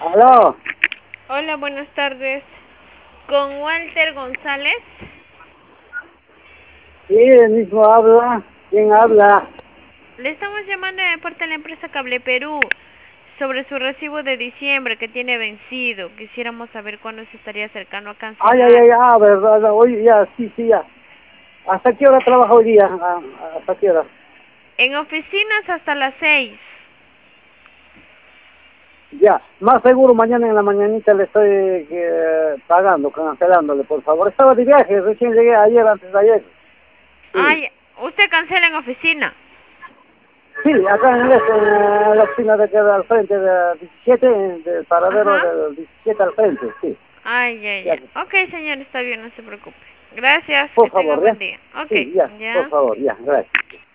Aló, Hola, buenas tardes. Con Walter González. sí, el mismo habla. ¿Quién habla? Le estamos llamando de parte de la empresa Cable Perú sobre su recibo de diciembre que tiene vencido. Quisiéramos saber cuándo se estaría acercando a Ay, ay, cancelar. ay, verdad, hoy ya, sí, sí, ya. ¿Hasta qué hora trabaja hoy día? ¿Hasta qué hora? En oficinas hasta las 6. Ya, más seguro mañana en la mañanita le estoy pagando, cancelándole, por favor. Estaba de viaje, recién llegué ayer, antes de ayer. Sí, Ay, usted cancela en oficina. sí, acá en la esquina de queda al frente de 17, del paradero Ajá. del 17 al frente, sí. Ay, ya, Ya, ya. Ok, señor, está bien, no se preocupe. Gracias, por que tenga favor, ya. buen día. Ok, Sí, ya, por ya. favor, ya, gracias.